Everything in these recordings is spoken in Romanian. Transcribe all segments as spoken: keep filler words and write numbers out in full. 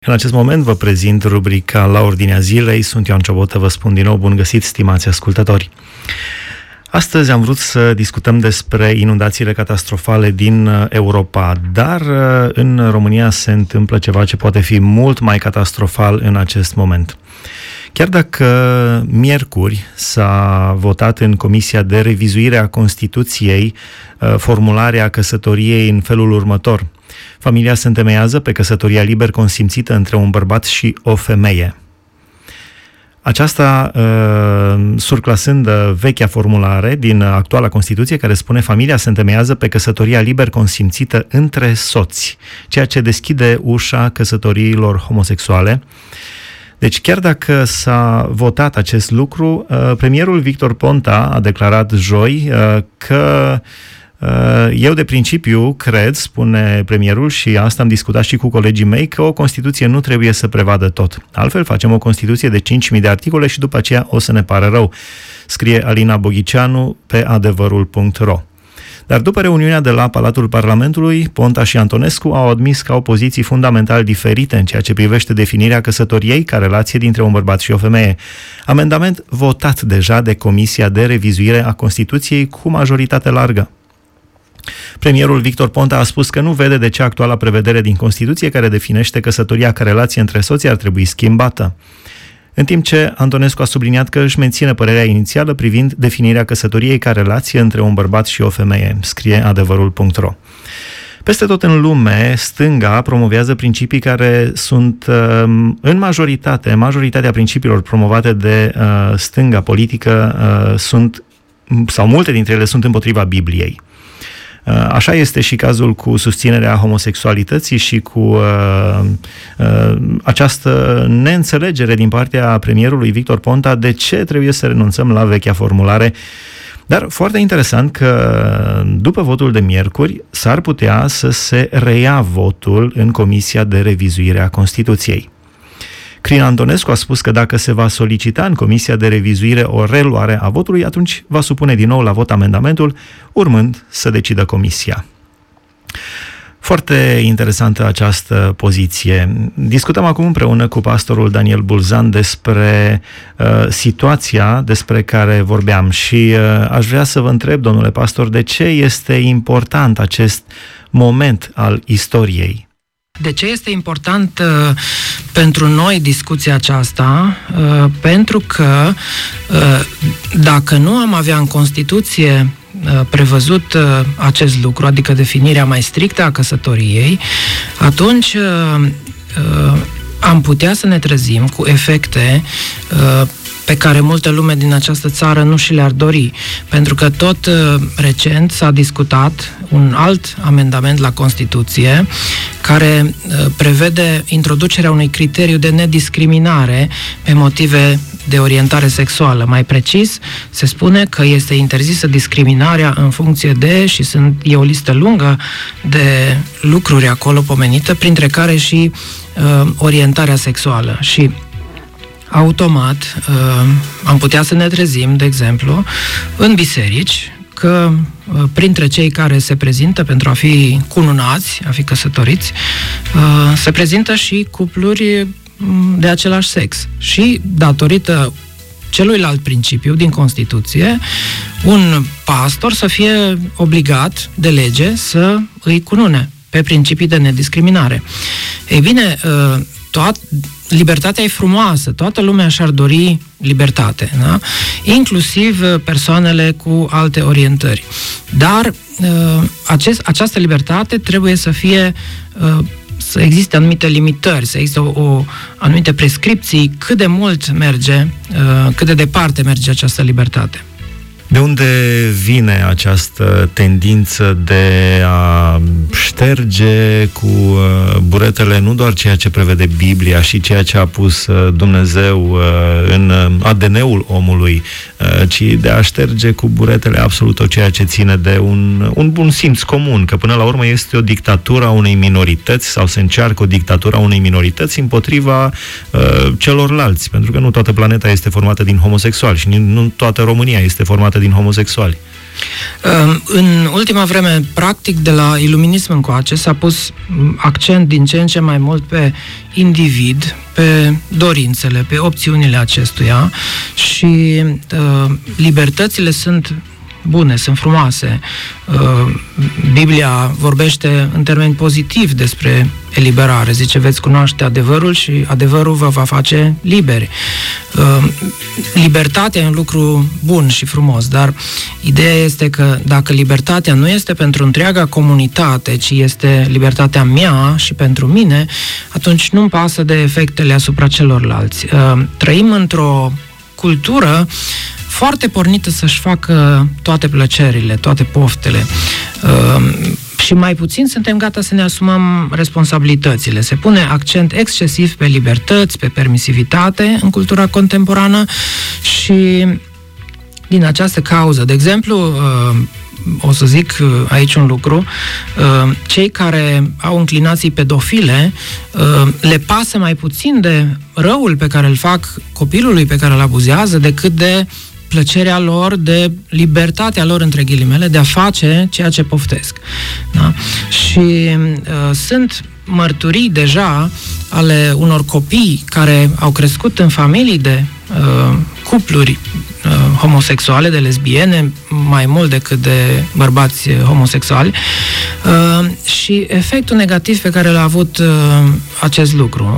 În acest moment vă prezint rubrica La Ordinea Zilei. Sunt Ioan Ciobotă, vă spun din nou bun găsit, stimați ascultători. Astăzi am vrut să discutăm despre inundațiile catastrofale din Europa, dar în România se întâmplă ceva ce poate fi mult mai catastrofal în acest moment. Chiar dacă miercuri s-a votat în Comisia de Revizuire a Constituției formularea căsătoriei în felul următor: familia se întemeiază pe căsătoria liber consimțită între un bărbat și o femeie. Aceasta uh, surclasând vechea formulare din actuala Constituție, care spune familia se întemeiază pe căsătoria liber consimțită între soți, ceea ce deschide ușa căsătoriilor homosexuale. Deci chiar dacă s-a votat acest lucru, uh, premierul Victor Ponta a declarat joi uh, că eu de principiu cred, spune premierul, și asta am discutat și cu colegii mei, că o Constituție nu trebuie să prevadă tot. Altfel facem o Constituție de cinci mii de articole și după aceea o să ne pară rău, scrie Alina Boghicianu pe adevărul punct ro. Dar după reuniunea de la Palatul Parlamentului, Ponta și Antonescu au admis că au poziții fundamental diferite în ceea ce privește definirea căsătoriei ca relație dintre un bărbat și o femeie. Amendament votat deja de Comisia de Revizuire a Constituției cu majoritate largă. Premierul Victor Ponta a spus că nu vede de ce actuala prevedere din Constituție care definește căsătoria ca relație între soți ar trebui schimbată. În timp ce Antonescu a subliniat că își menține părerea inițială privind definirea căsătoriei ca relație între un bărbat și o femeie, scrie adevărul punct ro. Peste tot în lume, stânga promovează principii care sunt în majoritate, majoritatea principiilor promovate de stânga politică sunt, sau multe dintre ele sunt împotriva Bibliei. Așa este și cazul cu susținerea homosexualității și cu uh, uh, această neînțelegere din partea premierului Victor Ponta de ce trebuie să renunțăm la vechea formulare. Dar foarte interesant că după votul de miercuri s-ar putea să se reia votul în Comisia de Revizuire a Constituției. Crin Antonescu a spus că dacă se va solicita în Comisia de Revizuire o reluare a votului, atunci va supune din nou la vot amendamentul, urmând să decidă Comisia. Foarte interesantă această poziție. Discutăm acum împreună cu pastorul Daniel Bulzan despre uh, situația despre care vorbeam și uh, aș vrea să vă întreb, domnule pastor, de ce este important acest moment al istoriei? De ce este important uh, pentru noi discuția aceasta? Uh, pentru că uh, dacă nu am avea în Constituție uh, prevăzut uh, acest lucru, adică definirea mai strictă a căsătoriei, atunci uh, uh, am putea să ne trezim cu efecte uh, pe care multă lume din această țară nu și le-ar dori. Pentru că tot uh, recent s-a discutat un alt amendament la Constituție care uh, prevede introducerea unui criteriu de nediscriminare pe motive de orientare sexuală. Mai precis, se spune că este interzisă discriminarea în funcție de, și sunt, e o listă lungă de lucruri acolo pomenită, printre care și uh, orientarea sexuală. Și automat uh, am putea să ne trezim, de exemplu, în biserici, că uh, printre cei care se prezintă pentru a fi cununați, a fi căsătoriți, uh, se prezintă și cupluri de același sex. Și datorită celuilalt principiu din Constituție, un pastor să fie obligat de lege să îi cunune pe principii de nediscriminare. Ei bine, uh, toat, libertatea e frumoasă, toată lumea și-ar dori libertate, da? Inclusiv persoanele cu alte orientări. Dar acest, această libertate trebuie să fie, să existe anumite limitări, să existe o, o anumite prescripții cât de mult merge, cât de departe merge această libertate. De unde vine această tendință de a șterge cu buretele nu doar ceea ce prevede Biblia și ceea ce a pus Dumnezeu în A D N-ul omului, ci de a șterge cu buretele absolut tot ceea ce ține de un, un bun simț comun, că până la urmă este o dictatură a unei minorități sau se încearcă o dictatură a unei minorități împotriva uh, celorlalți, pentru că nu toată planeta este formată din homosexuali și nu toată România este formată din homosexuali. În ultima vreme, practic, de la iluminism încoace, s-a pus accent din ce în ce mai mult pe individ, pe dorințele, pe opțiunile acestuia și uh, libertățile sunt bune, sunt frumoase. Biblia vorbește în termeni pozitivi despre eliberare. Zice, veți cunoaște adevărul și adevărul vă va face liberi. Libertatea e un lucru bun și frumos, dar ideea este că dacă libertatea nu este pentru întreaga comunitate, ci este libertatea mea și pentru mine, atunci nu-mi pasă de efectele asupra celorlalți. Trăim într-o cultură foarte pornită să-și facă toate plăcerile, toate poftele. Uh, și mai puțin suntem gata să ne asumăm responsabilitățile. Se pune accent excesiv pe libertăți, pe permisivitate în cultura contemporană și din această cauză, de exemplu, uh, o să zic aici un lucru, cei care au înclinații pedofile le pasă mai puțin de răul pe care îl fac copilului pe care îl abuzează decât de plăcerea lor, de libertatea lor, între ghilimele, de a face ceea ce poftesc. Da? Și uh, sunt mărturii deja ale unor copii care au crescut în familii de uh, cupluri uh, homosexuale, de lesbiene, mai mult decât de bărbați homosexuali, uh, și efectul negativ pe care l-a avut uh, acest lucru.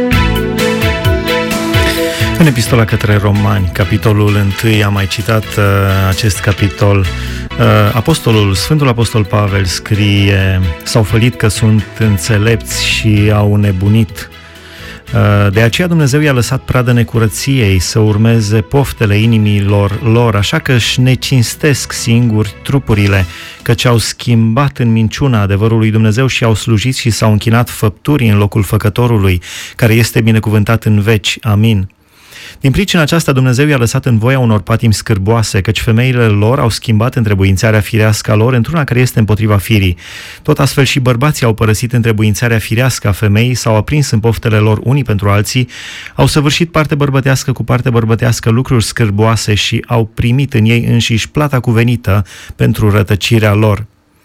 În epistola către Romani, capitolul unu, am mai citat uh, acest capitol. Uh, apostolul, Sfântul Apostol Pavel scrie: s-au fălit că sunt înțelepți și au nebunit. Uh, de aceea Dumnezeu i-a lăsat pradă necurăției să urmeze poftele inimilor lor, așa că își necinstesc singuri trupurile, căci au schimbat în minciuna adevărul lui Dumnezeu și au slujit și s-au închinat făpturii în locul Făcătorului, care este binecuvântat în veci. Amin. Din pricina aceasta Dumnezeu i-a lăsat în voia unor patimi scârboase, căci femeile lor au schimbat întrebuințarea firească a lor într-una care este împotriva firii. Tot astfel și bărbații au părăsit întrebuințarea firească a femeii, s-au aprins în poftele lor unii pentru alții, au săvârșit parte bărbătească cu parte bărbătească lucruri scârboase și au primit în ei înșiși plata cuvenită pentru rătăcirea lor.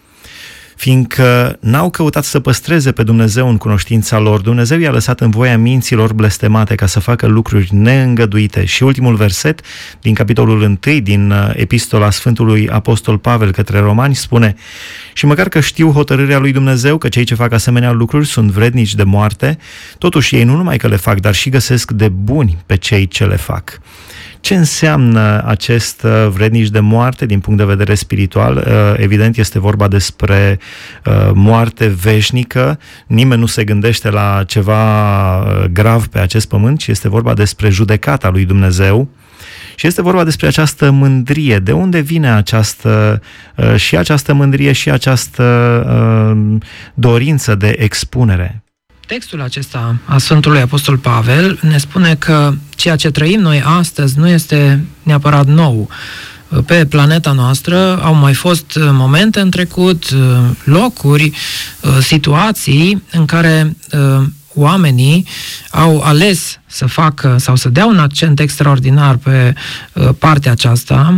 Fiindcă n-au căutat să păstreze pe Dumnezeu în cunoștința lor, Dumnezeu i-a lăsat în voia minților blestemate ca să facă lucruri neîngăduite. Și ultimul verset din capitolul unu din epistola Sfântului Apostol Pavel către Romani spune: și măcar că știu hotărârea lui Dumnezeu că cei ce fac asemenea lucruri sunt vrednici de moarte, totuși ei nu numai că le fac, dar și găsesc de buni pe cei ce le fac. Ce înseamnă acest vrednici de moarte din punct de vedere spiritual? Evident, este vorba despre moarte veșnică. Nimeni nu se gândește la ceva grav pe acest pământ, ci este vorba despre judecata lui Dumnezeu. Și este vorba despre această mândrie. De unde vine această, și această mândrie și această dorință de expunere? Textul acesta a Sfântului Apostol Pavel ne spune că ceea ce trăim noi astăzi nu este neapărat nou. Pe planeta noastră au mai fost momente în trecut, locuri, situații în care oamenii au ales să facă sau să dea un accent extraordinar pe partea aceasta,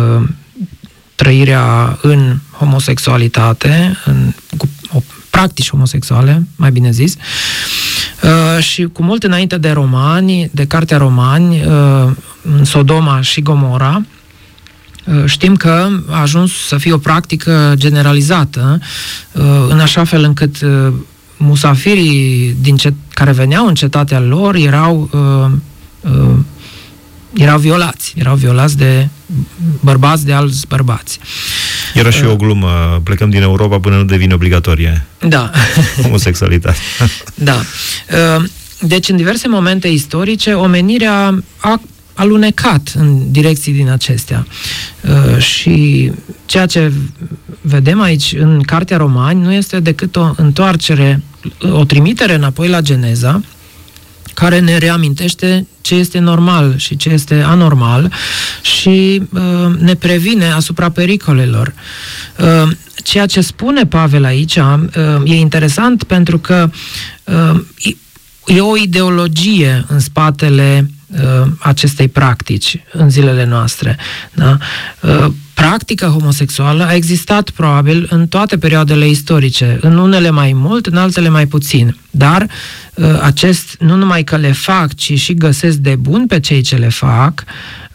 trăirea în homosexualitate, în, cu o practici homosexuale, mai bine zis, uh, și cu mult înainte de Romani, de Cartea Romani, uh, în Sodoma și Gomora, uh, știm că a ajuns să fie o practică generalizată, uh, în așa fel încât uh, musafirii din cet- care veneau în cetatea lor erau uh, uh, erau violați, erau violați de bărbați de alți bărbați. Era și o glumă, plecăm din Europa până nu devine obligatorie. Da. Homosexualitate. Da. Deci, în diverse momente istorice, omenirea a alunecat în direcții din acestea. Și ceea ce vedem aici în Cartea Romani nu este decât o întoarcere, o trimitere înapoi la Geneza, care ne reamintește ce este normal și ce este anormal și uh, ne previne asupra pericolelor. Uh, ceea ce spune Pavel aici uh, e interesant pentru că uh, e o ideologie în spatele uh, acestei practici în zilele noastre. Da? Uh, practica homosexuală a existat probabil în toate perioadele istorice, în unele mai mult, în altele mai puțin. Dar acest, nu numai că le fac, ci și găsesc de bun pe cei ce le fac,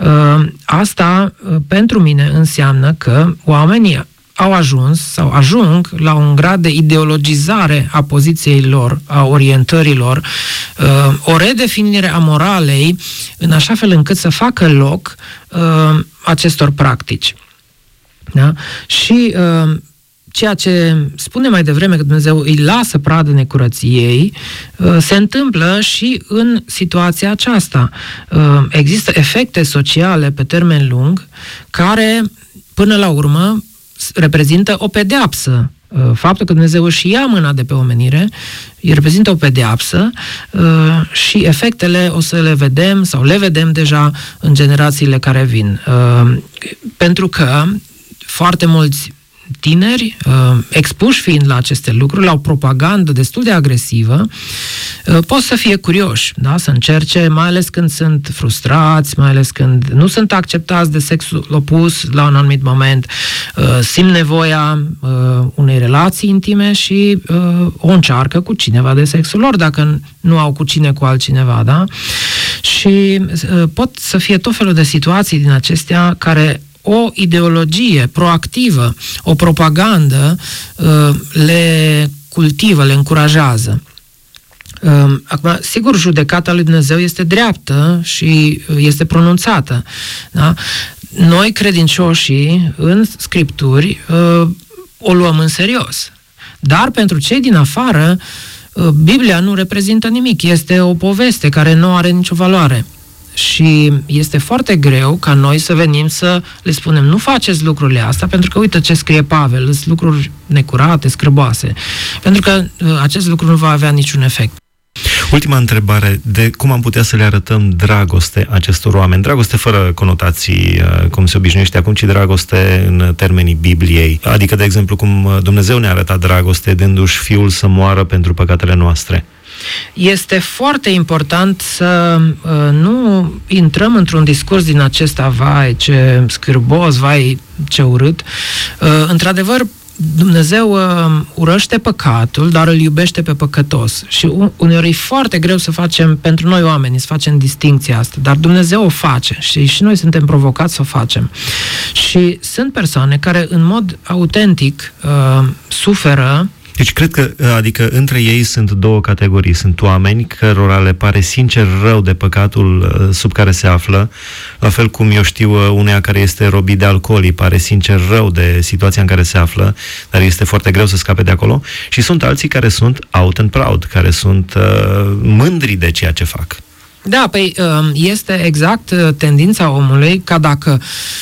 asta pentru mine înseamnă că oamenii au ajuns sau ajung la un grad de ideologizare a poziției lor, a orientărilor, o redefinire a moralei, în așa fel încât să facă loc acestor practici. Da? Și ceea ce spune mai devreme că Dumnezeu îi lasă pradă necurăției, se întâmplă și în situația aceasta. Există efecte sociale pe termen lung care, până la urmă, reprezintă o pedeapsă. Faptul că Dumnezeu își ia mâna de pe omenire, îi reprezintă o pedeapsă și efectele o să le vedem sau le vedem deja în generațiile care vin. Pentru că foarte mulți tineri, expuși fiind la aceste lucruri, la o propagandă destul de agresivă, pot să fie curioși, da? Să încerce, mai ales când sunt frustrați, mai ales când nu sunt acceptați de sexul opus la un anumit moment, simt nevoia unei relații intime și o încearcă cu cineva de sexul lor, dacă nu au cu cine cu altcineva, da? Și pot să fie tot felul de situații din acestea care o ideologie proactivă, o propagandă le cultivă, le încurajează. Acum, sigur, judecata lui Dumnezeu este dreaptă și este pronunțată. Da? Noi, credincioșii, în Scripturi, o luăm în serios. Dar pentru cei din afară, Biblia nu reprezintă nimic. Este o poveste care nu are nicio valoare. Și este foarte greu ca noi să venim să le spunem nu faceți lucrurile astea, pentru că uite ce scrie Pavel, sunt lucruri necurate, scrăboase. Pentru că acest lucru nu va avea niciun efect. Ultima întrebare, de cum am putea să le arătăm dragoste acestor oameni? Dragoste fără conotații, cum se obișnuiește acum, ci dragoste în termenii Bibliei. Adică, de exemplu, cum Dumnezeu ne-a arătat dragoste, dându-și Fiul să moară pentru păcatele noastre. Este foarte important să uh, nu intrăm într-un discurs din acesta, vai, ce scârbos, vai, ce urât. Uh, într-adevăr, Dumnezeu uh, urăște păcatul, dar îl iubește pe păcătos. Și uneori e foarte greu să facem, pentru noi oameni, să facem distincția asta, dar Dumnezeu o face și, și noi suntem provocați să o facem. Și sunt persoane care, în mod autentic, uh, suferă. Deci cred că, adică între ei sunt două categorii. Sunt oameni cărora le pare sincer rău de păcatul sub care se află, la fel cum eu știu uneia care este robit de alcool, îi pare sincer rău de situația în care se află, dar este foarte greu să scape de acolo. Și sunt alții care sunt out and proud, care sunt uh, mândri de ceea ce fac. Da, păi este exact tendința omului ca dacă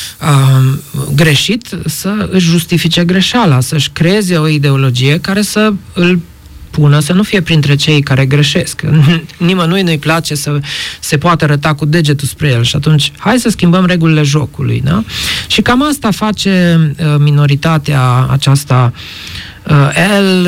uh, greșit să își justifice greșeala, să-și creeze o ideologie care să îl pună să nu fie printre cei care greșesc. Nimănui nu-i place să se poată arăta cu degetul spre el și atunci hai să schimbăm regulile jocului, da? Și cam asta face uh, minoritatea aceasta uh, L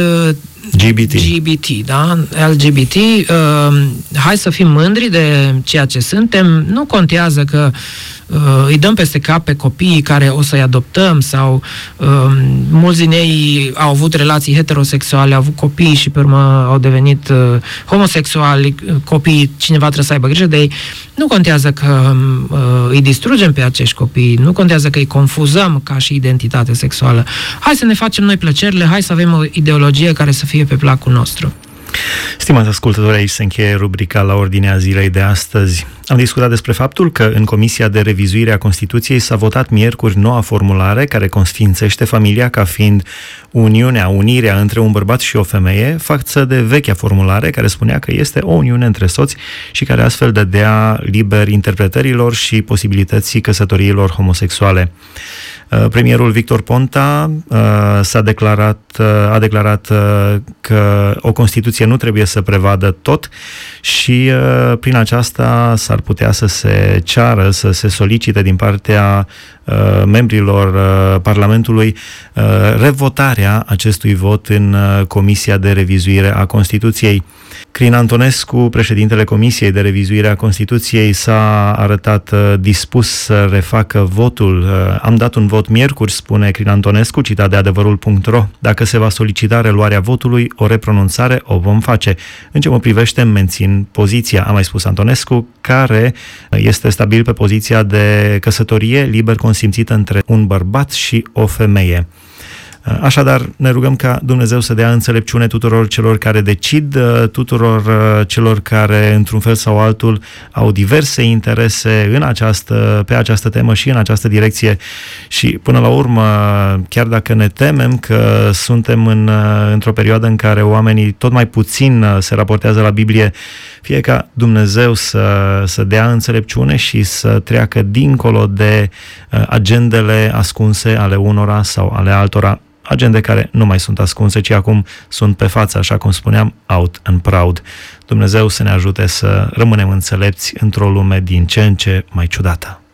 G B T. G B T, da? L G B T, uh, hai să fim mândri de ceea ce suntem, nu contează că uh, îi dăm peste cap pe copiii care o să-i adoptăm sau uh, mulți din ei au avut relații heterosexuale, au avut copii și pe urmă au devenit uh, homosexuali, copiii, cineva trebuie să aibă grijă de ei. Nu contează că uh, îi distrugem pe acești copii, nu contează că îi confuzăm ca și identitate sexuală. Hai să ne facem noi plăcerile, hai să avem o ideologie care să fie pe placul nostru. Stimați ascultători, aici se încheie rubrica La Ordinea Zilei de astăzi. Am discutat despre faptul că în Comisia de Revizuire a Constituției s-a votat miercuri noua formulare care consfințește familia ca fiind uniunea, unirea între un bărbat și o femeie, față de vechea formulare care spunea că este o uniune între soți și care astfel dădea liber interpretărilor și posibilității căsătoriilor homosexuale. Premierul Victor Ponta s-a declarat, a declarat că o Constituție nu trebuie să prevadă tot și prin aceasta s-ar putea să se ceară, să se solicite din partea membrilor Parlamentului revotarea acestui vot în Comisia de Revizuire a Constituției. Crin Antonescu, președintele Comisiei de Revizuire a Constituției, s-a arătat dispus să refacă votul. Am dat un vot miercuri, spune Crin Antonescu, citat de adevărul punct ro. Dacă se va solicita reluarea votului, o repronunțare o vom face. În ce mă privește, mențin poziția, a mai spus Antonescu, care este stabil pe poziția de căsătorie liber consimțită între un bărbat și o femeie. Așadar, ne rugăm ca Dumnezeu să dea înțelepciune tuturor celor care decid, tuturor celor care, într-un fel sau altul, au diverse interese în această, pe această temă și în această direcție și, până la urmă, chiar dacă ne temem că suntem în, într-o perioadă în care oamenii tot mai puțin se raportează la Biblie, fie ca Dumnezeu să, să dea înțelepciune și să treacă dincolo de agendele ascunse ale unora sau ale altora, agende care nu mai sunt ascunse, ci acum sunt pe față, așa cum spuneam, out and proud. Dumnezeu să ne ajute să rămânem înțelepți într-o lume din ce în ce mai ciudată.